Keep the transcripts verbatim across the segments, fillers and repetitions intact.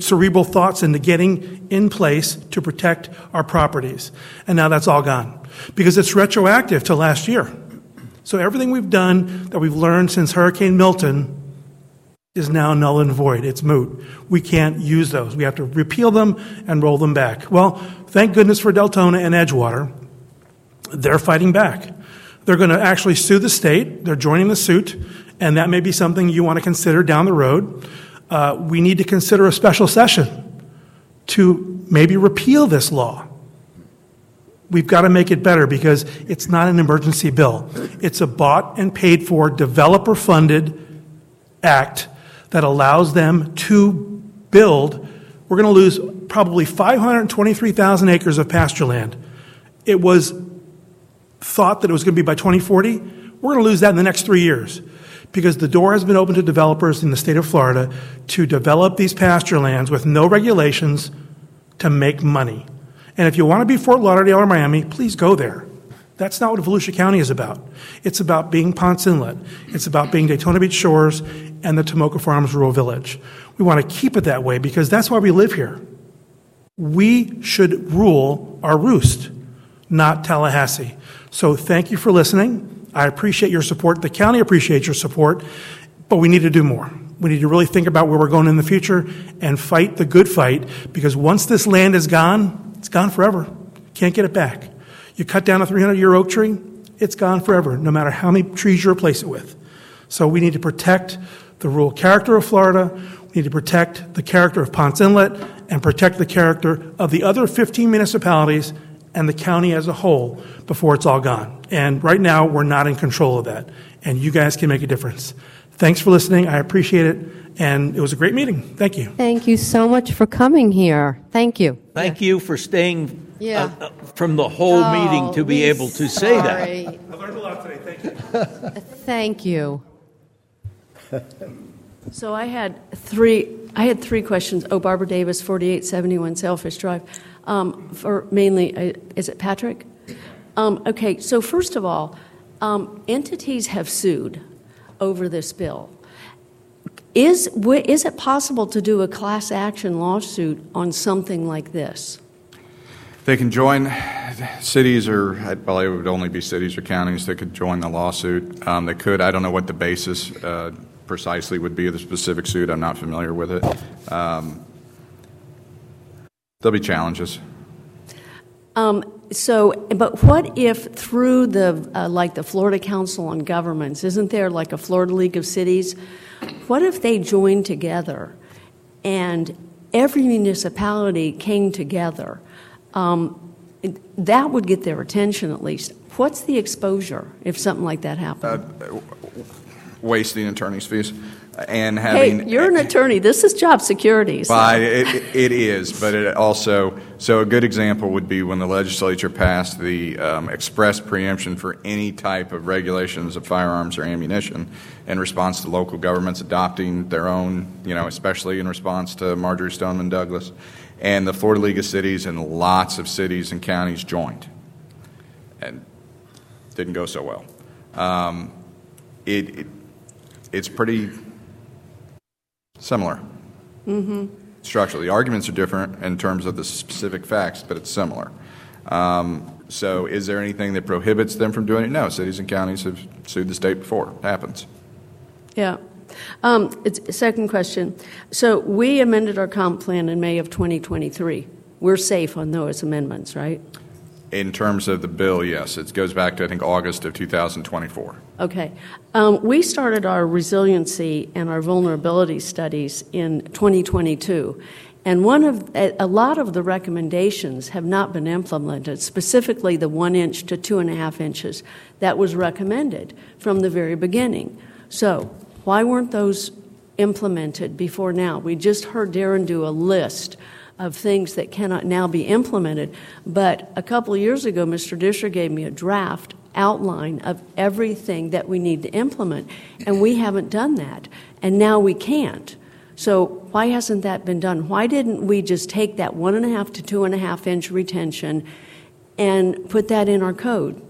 good cerebral thoughts into getting in place to protect our properties. And now that's all gone because it's retroactive to last year. So everything we've done that we've learned since Hurricane Milton is now null and void. It's moot. We can't use those. We have to repeal them and roll them back. Well, thank goodness for Deltona and Edgewater. They're fighting back. They're going to actually sue the state. They're joining the suit, and that may be something you want to consider down the road. Uh, we need to consider a special session to maybe repeal this law. We've got to make it better because it's not an emergency bill. It's a bought and paid for, developer-funded act that allows them to build. We're going to lose probably five hundred twenty-three thousand acres of pasture land. It was thought that it was going to be by twenty forty. We're going to lose that in the next three years because the door has been open to developers in the state of Florida to develop these pasture lands with no regulations to make money. And if you want to be Fort Lauderdale or Miami, please go there. That's not what Volusia County is about. It's about being Ponce Inlet. It's about being Daytona Beach Shores and the Tomoka Farms Rural Village. We want to keep it that way because that's why we live here. We should rule our roost, not Tallahassee. So thank you for listening. I appreciate your support. The county appreciates your support, but we need to do more. We need to really think about where we're going in the future and fight the good fight because once this land is gone, it's gone forever. Can't get it back. You cut down a three hundred year oak tree, it's gone forever, no matter how many trees you replace it with. So we need to protect the rural character of Florida. We need to protect the character of Ponce Inlet and protect the character of the other fifteen municipalities and the county as a whole before it's all gone. And right now, we're not in control of that. And you guys can make a difference. Thanks for listening. I appreciate it. And it was a great meeting. Thank you. Thank you so much for coming here. Thank you. Thank yeah. you for staying yeah. uh, from the whole oh, meeting to be able to say that. I learned a lot today. Thank you. Thank you. So I had three. I had three questions. Oh, Barbara Davis, forty-eight seventy-one Sailfish Drive. Um, for mainly, uh, is it Patrick? Um, okay. So first of all, um, entities have sued over this bill. Is is it possible to do a class action lawsuit on something like this? They can join cities, or well, it would only be cities or counties that could join the lawsuit. Um, they could. I don't know what the basis uh, precisely would be of the specific suit. I'm not familiar with it. Um, there'll be challenges. Um, so, but what if through the uh, like the Florida Council on Governments, isn't there like a Florida League of Cities? What if they joined together and every municipality came together? Um, that would get their attention at least. What's the exposure if something like that happened? Uh, wasting attorney's fees and having. Hey, you're an attorney. This is job security. So. Well, it, it is, but it also. So a good example would be when the legislature passed the um, express preemption for any type of regulations of firearms or ammunition in response to local governments adopting their own, you know, especially in response to Marjorie Stoneman Douglas. And the Florida League of Cities and lots of cities and counties joined. And didn't go so well. Um, it, it It's pretty similar. Mm-hmm. Structurally. The arguments are different in terms of the specific facts, but it's similar. Um, so is there anything that prohibits them from doing it? No. Cities and counties have sued the state before. It happens. Yeah. Um, it's, second question. So we amended our comp plan in May of twenty twenty-three. We're safe on those amendments, right? In terms of the bill, yes. It goes back to, I think, August of two thousand twenty-four. Okay. Um, we started our resiliency and our vulnerability studies in twenty twenty-two. And one of a, a lot of the recommendations have not been implemented, specifically the one inch to two and a half inches that was recommended from the very beginning. So why weren't those implemented before now? We just heard Darren do a list of things that cannot now be implemented. But a couple of years ago, Mister Disher gave me a draft outline of everything that we need to implement, and we haven't done that. And now we can't. So why hasn't that been done? Why didn't we just take that one and a half to two and a half inch retention and put that in our code?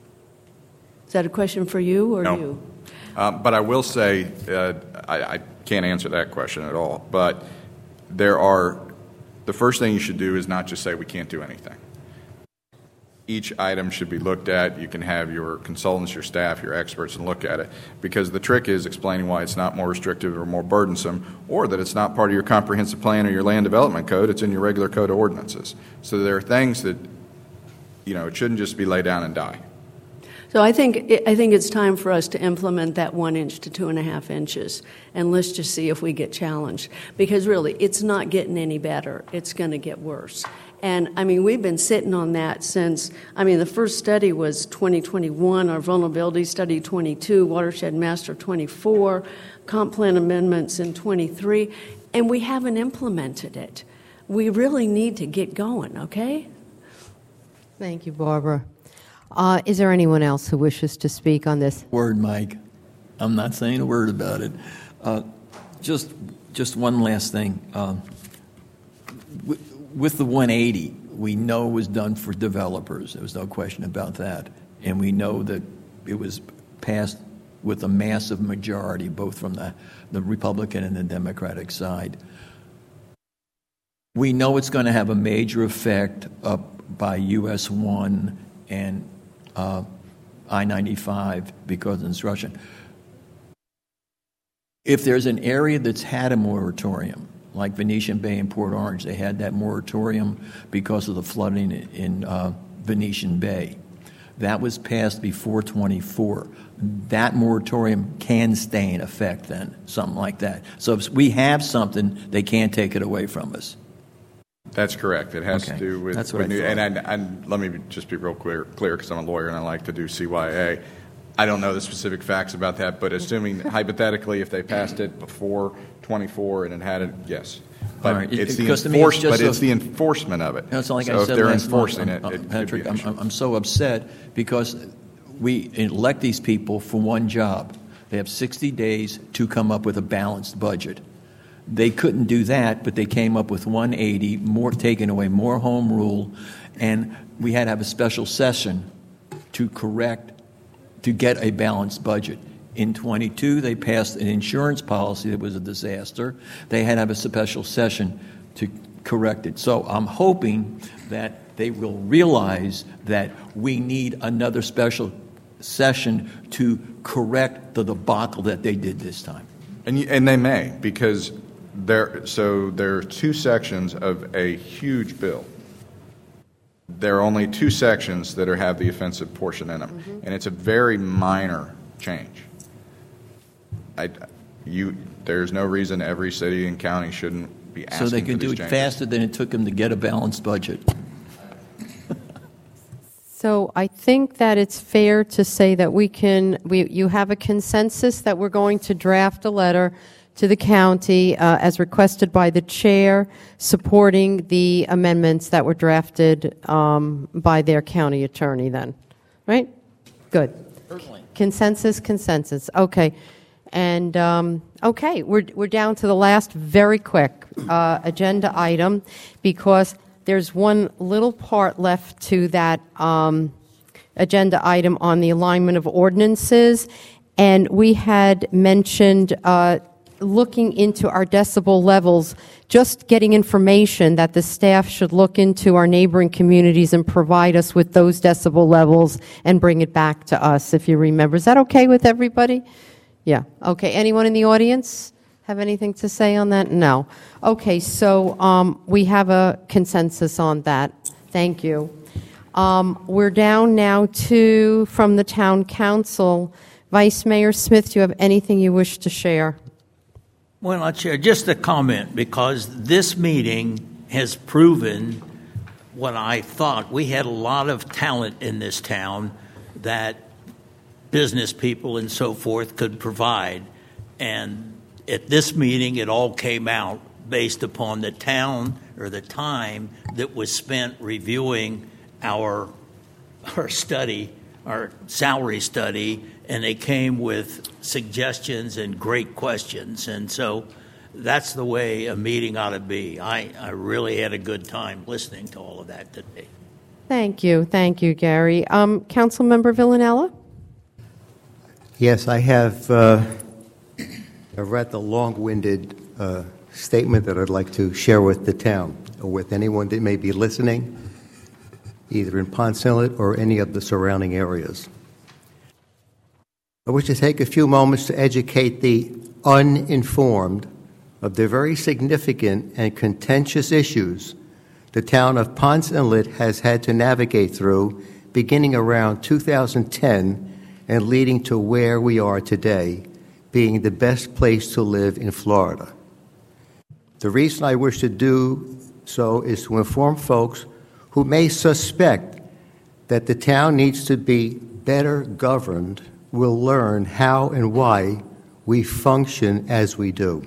Is that a question for you or no. you? Um, but I will say, uh, I, I can't answer that question at all. But there are, the first thing you should do is not just say we can't do anything. Each item should be looked at. You can have your consultants, your staff, your experts, and look at it, because the trick is explaining why it's not more restrictive or more burdensome, or that it's not part of your comprehensive plan or your land development code. It's in your regular code of ordinances. So there are things that, you know, it shouldn't just be lay down and die. So I think I think it's time for us to implement that one inch to two and a half inches, and let's just see if we get challenged. Because really, it's not getting any better. It's going to get worse. And, I mean, we've been sitting on that since, I mean, the first study was twenty twenty-one, our vulnerability study twenty-two, watershed master twenty-four, comp plan amendments in twenty-three, and we haven't implemented it. We really need to get going, okay? Thank you, Barbara. Uh, is there anyone else who wishes to speak on this? Word, Mike. I'm not saying a word about it. Uh, just, just one last thing. Uh, w- with the one eighty, we know it was done for developers. There was no question about that. And we know that it was passed with a massive majority, both from the, the Republican and the Democratic side. We know it's going to have a major effect up by U S one and uh, I ninety-five because of construction. If there's an area that's had a moratorium, like Venetian Bay and Port Orange, they had that moratorium because of the flooding in uh, Venetian Bay. That was passed before twenty-four. That moratorium can stay in effect then, something like that. So if we have something, they can't take it away from us. That's correct. It has Okay. to do with, That's what with I new, thought. and, I, and let me just be real clear, clear, because I'm a lawyer and I like to do C Y A. I don't know the specific facts about that, but assuming hypothetically, if they passed it before twenty-four and it had it, yes. But All right. It- it's the because to me, it's enforce, just but it's a- the enforcement of it. That's like so I if said they're last enforcing month, it, I'm- it could Patrick, be an I'm, issue. I'm so upset because we elect these people for one job. They have sixty days to come up with a balanced budget. They couldn't do that, but they came up with one eighty, more taking away more home rule, and we had to have a special session to correct, to get a balanced budget. In twenty-two, they passed an insurance policy that was a disaster. They had to have a special session to correct it. So I'm hoping that they will realize that we need another special session to correct the debacle that they did this time. And, you, and they may, because there, so there are two sections of a huge bill. There are only two sections that are, have the offensive portion in them, mm-hmm. and it's a very minor change. I, you, there's no reason every city and county shouldn't be asking So they for can do these it changes. faster than it took them to get a balanced budget. So I think that it's fair to say that we can, we, you have a consensus that we're going to draft a letter to the county uh, as requested by the chair, supporting the amendments that were drafted um, by their county attorney then, right? Good. Certainly. Consensus, consensus. Okay. And, um, okay, we're, we're down to the last very quick uh, agenda item because there's one little part left to that um, agenda item on the alignment of ordinances. And we had mentioned uh, looking into our decibel levels, just getting information that the staff should look into our neighboring communities and provide us with those decibel levels and bring it back to us, if you remember. Is that okay with everybody? Yeah. Okay. Anyone in the audience have anything to say on that? No. Okay. So um, we have a consensus on that. Thank you. Um, we're down now to, from the town council, Vice Mayor Smith, do you have anything you wish to share? Well, I'll share just a comment, because this meeting has proven what I thought. We had a lot of talent in this town that business people and so forth could provide. And at this meeting, it all came out based upon the town or the time that was spent reviewing our our study, our salary study, and they came with suggestions and great questions. And so that's the way a meeting ought to be. I, I really had a good time listening to all of that today. Thank you. Thank you, Gary. Um, Councilmember Villanella? Yes, I have uh, I've read the long-winded uh, statement that I'd like to share with the town or with anyone that may be listening, either in Ponce Inlet or any of the surrounding areas. I wish to take a few moments to educate the uninformed of the very significant and contentious issues the town of Ponce Inlet has had to navigate through beginning around two thousand ten and leading to where we are today, being the best place to live in Florida. The reason I wish to do so is to inform folks who may suspect that the town needs to be better governed will learn how and why we function as we do.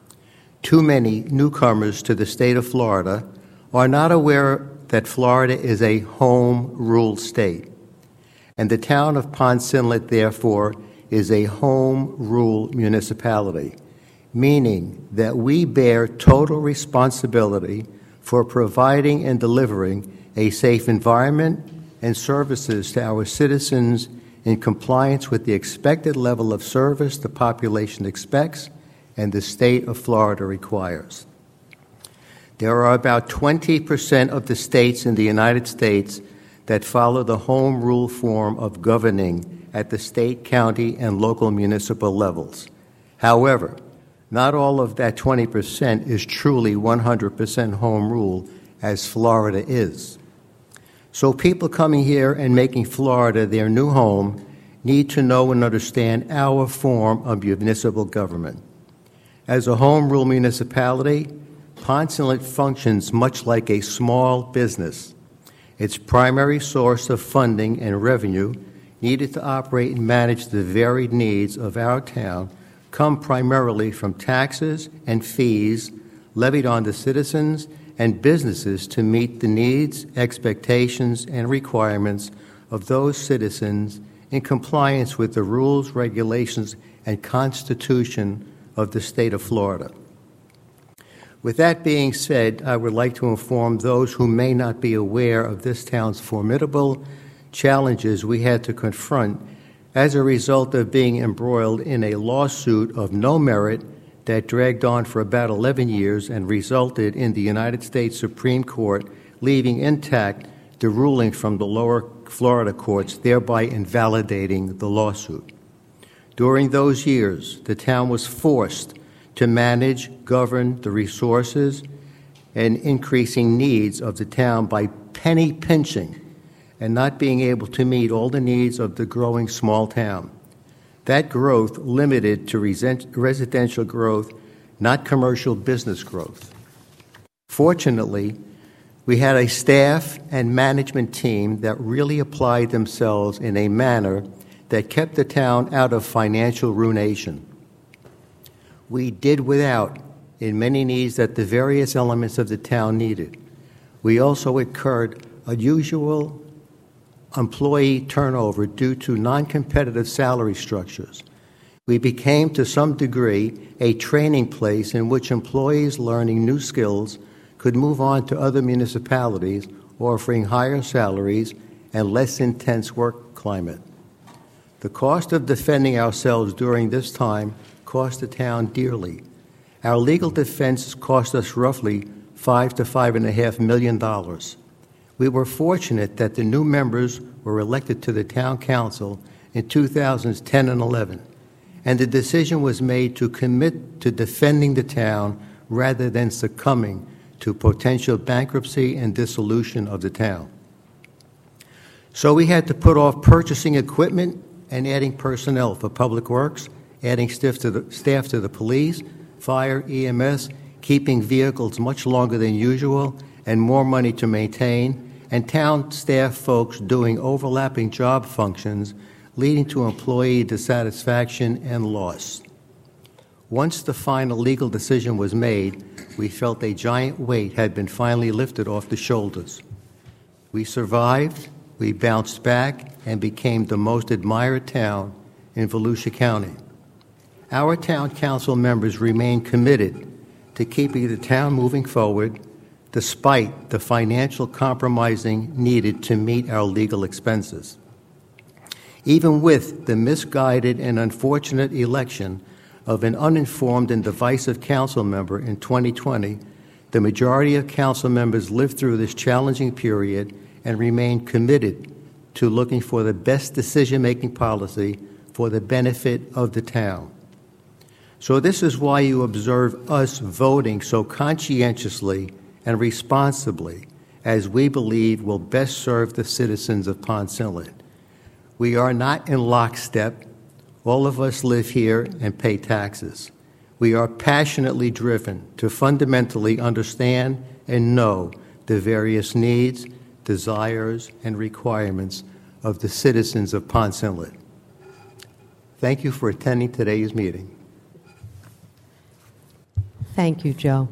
Too many newcomers to the state of Florida are not aware that Florida is a home rule state, and the town of Ponce Inlet, therefore, is a home rule municipality, meaning that we bear total responsibility for providing and delivering a safe environment and services to our citizens in compliance with the expected level of service the population expects and the state of Florida requires. There are about twenty percent of the states in the United States that follow the home rule form of governing at the state, county, and local municipal levels. However, not all of that twenty percent is truly one hundred percent home rule, as Florida is. So people coming here and making Florida their new home need to know and understand our form of municipal government. As a home rule municipality, Ponce Inlet functions much like a small business. Its primary source of funding and revenue needed to operate and manage the varied needs of our town come primarily from taxes and fees levied on the citizens and businesses to meet the needs, expectations, and requirements of those citizens in compliance with the rules, regulations, and Constitution of the state of Florida. With that being said, I would like to inform those who may not be aware of this town's formidable challenges we had to confront as a result of being embroiled in a lawsuit of no merit that dragged on for about eleven years and resulted in the United States Supreme Court leaving intact the ruling from the lower Florida courts, thereby invalidating the lawsuit. During those years, the town was forced to manage, govern the resources and increasing needs of the town by penny pinching and not being able to meet all the needs of the growing small town. That growth limited to residential growth, not commercial business growth. Fortunately, we had a staff and management team that really applied themselves in a manner that kept the town out of financial ruination. We did without in many needs that the various elements of the town needed. We also incurred unusual employee turnover due to non-competitive salary structures. We became, to some degree, a training place in which employees learning new skills could move on to other municipalities, offering higher salaries and less intense work climate. The cost of defending ourselves during this time cost the town dearly. Our legal defense cost us roughly five to five and a half million dollars. We were fortunate that the new members were elected to the town council in two thousand ten and eleven, and the decision was made to commit to defending the town rather than succumbing to potential bankruptcy and dissolution of the town. So we had to put off purchasing equipment and adding personnel for public works, adding staff to the, staff to the police, fire, E M S, keeping vehicles much longer than usual, and more money to maintain, and town staff folks doing overlapping job functions, leading to employee dissatisfaction and loss. Once the final legal decision was made, we felt a giant weight had been finally lifted off the shoulders. We survived, we bounced back, and became the most admired town in Volusia County. Our town council members remain committed to keeping the town moving forward despite the financial compromising needed to meet our legal expenses. Even with the misguided and unfortunate election of an uninformed and divisive council member in twenty twenty, the majority of council members lived through this challenging period and remained committed to looking for the best decision-making policy for the benefit of the town. So this is why you observe us voting so conscientiously and responsibly as we believe will best serve the citizens of Ponce Inlet. We are not in lockstep. All of us live here and pay taxes. We are passionately driven to fundamentally understand and know the various needs, desires, and requirements of the citizens of Ponce Inlet. Thank you for attending today's meeting. Thank you, Joe.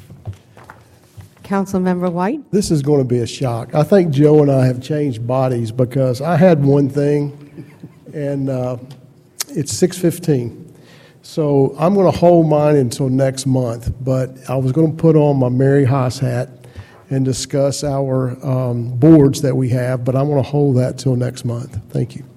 Councilmember White? This is going to be a shock. I think Joe and I have changed bodies because I had one thing, and uh, it's six fifteen. So I'm going to hold mine until next month, but I was going to put on my Mary Haas hat and discuss our um, boards that we have, but I'm going to hold that till next month. Thank you.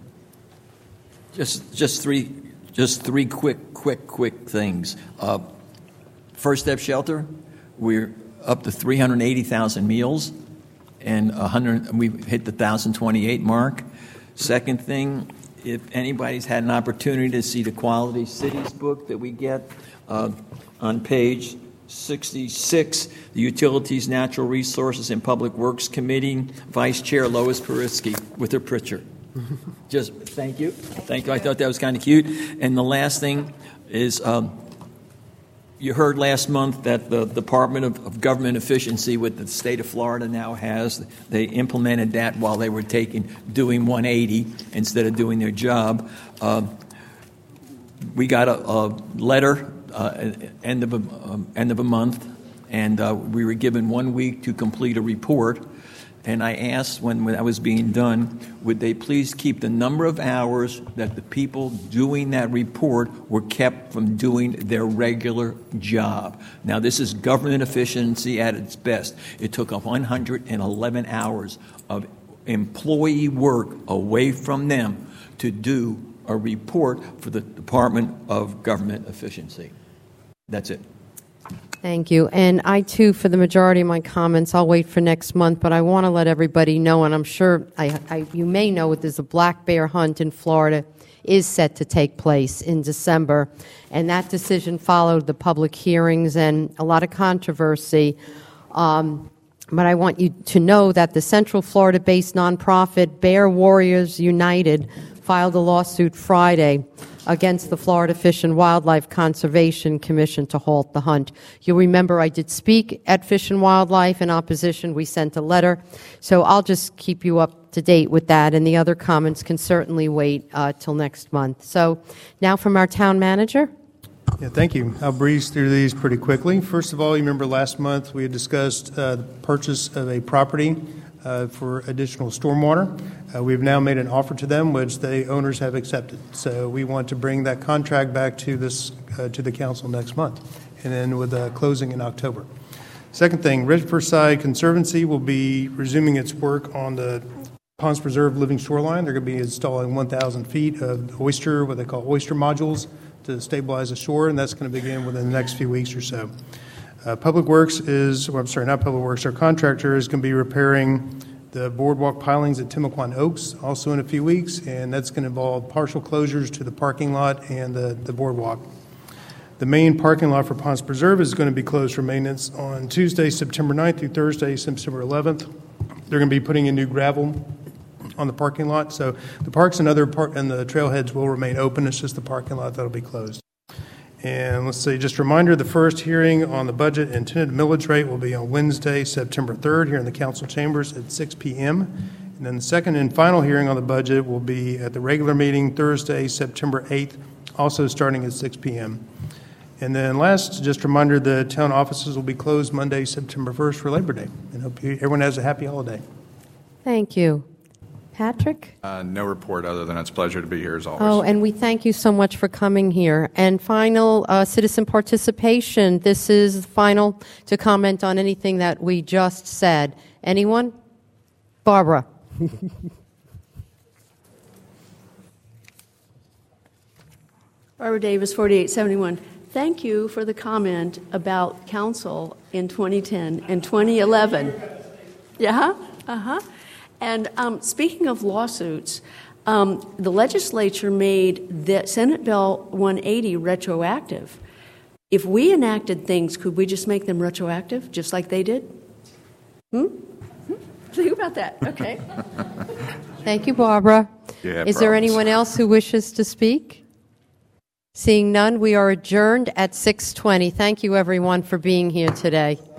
Just, just three, just three quick, quick, quick things. Uh, First Step Shelter, we're up to three hundred eighty thousand meals, and one hundred, we've hit the one thousand twenty-eight mark. Second thing, if anybody's had an opportunity to see the Quality Cities book that we get, uh, on page sixty-six, the Utilities, Natural Resources, and Public Works Committee, Vice Chair Lois Parisky with her picture. Just thank you. Thank you. I thought that was kind of cute. And the last thing is, um, you heard last month that the Department of, of Government Efficiency with the state of Florida now has, they implemented that while they were taking doing one eighty instead of doing their job. Uh, we got a, a letter uh, end of a, um, end of a month, and uh, we were given one week to complete a report. And I asked when that was being done, would they please keep the number of hours that the people doing that report were kept from doing their regular job. Now, this is government efficiency at its best. It took one hundred eleven hours of employee work away from them to do a report for the Department of Government Efficiency. That's it. Thank you. And I, too, for the majority of my comments, I'll wait for next month, but I want to let everybody know, and I'm sure I, I, you may know, there's a black bear hunt in Florida is set to take place in December, and that decision followed the public hearings and a lot of controversy. Um, but I want you to know that the Central Florida-based nonprofit Bear Warriors United filed a lawsuit Friday against the Florida Fish and Wildlife Conservation Commission to halt the hunt. You'll remember I did speak at Fish and Wildlife in opposition. We sent a letter. So I'll just keep you up to date with that, and the other comments can certainly wait uh, till next month. So now from our town manager. Yeah, thank you. I'll breeze through these pretty quickly. First of all, you remember last month we had discussed uh, the purchase of a property uh, for additional stormwater. Uh, we've now made an offer to them, which the owners have accepted. So we want to bring that contract back to this uh, to the council next month, and then with a closing in October. Second thing, Riverside Conservancy will be resuming its work on the Ponce Preserve Living Shoreline. They're going to be installing one thousand feet of oyster, what they call oyster modules, to stabilize the shore, and that's going to begin within the next few weeks or so. Uh, Public Works is, well, I'm sorry, not Public Works, our contractor is going to be repairing the boardwalk pilings at Timaquan Oaks also in a few weeks, and that's going to involve partial closures to the parking lot and the, the boardwalk. The main parking lot for Ponce Preserve is going to be closed for maintenance on Tuesday, September ninth through Thursday, September eleventh. They're going to be putting in new gravel on the parking lot, so the parks and other par- and the trailheads will remain open. It's just the parking lot that'll be closed. And let's see, just a reminder, the first hearing on the budget and tentative millage rate will be on Wednesday, September third, here in the council chambers at six p.m. And then the second and final hearing on the budget will be at the regular meeting Thursday, September eighth, also starting at six p.m. And then last, just a reminder, the town offices will be closed Monday, September first for Labor Day. And hope you, everyone has a happy holiday. Thank you. Patrick? Uh, no report other than it's a pleasure to be here as always. Oh, and we thank you so much for coming here. And final uh, citizen participation. This is final to comment on anything that we just said. Anyone? Barbara. Barbara Davis, forty-eight seventy-one. Thank you for the comment about council in twenty ten and twenty eleven. Yeah, uh-huh. And um, speaking of lawsuits, um, the legislature made the Senate Bill one eighty retroactive. If we enacted things, could we just make them retroactive, just like they did? Hmm? hmm? Think about that. Okay. Thank you, Barbara. Yeah, Is there problems. anyone else who wishes to speak? Seeing none, we are adjourned at six twenty. Thank you, everyone, for being here today.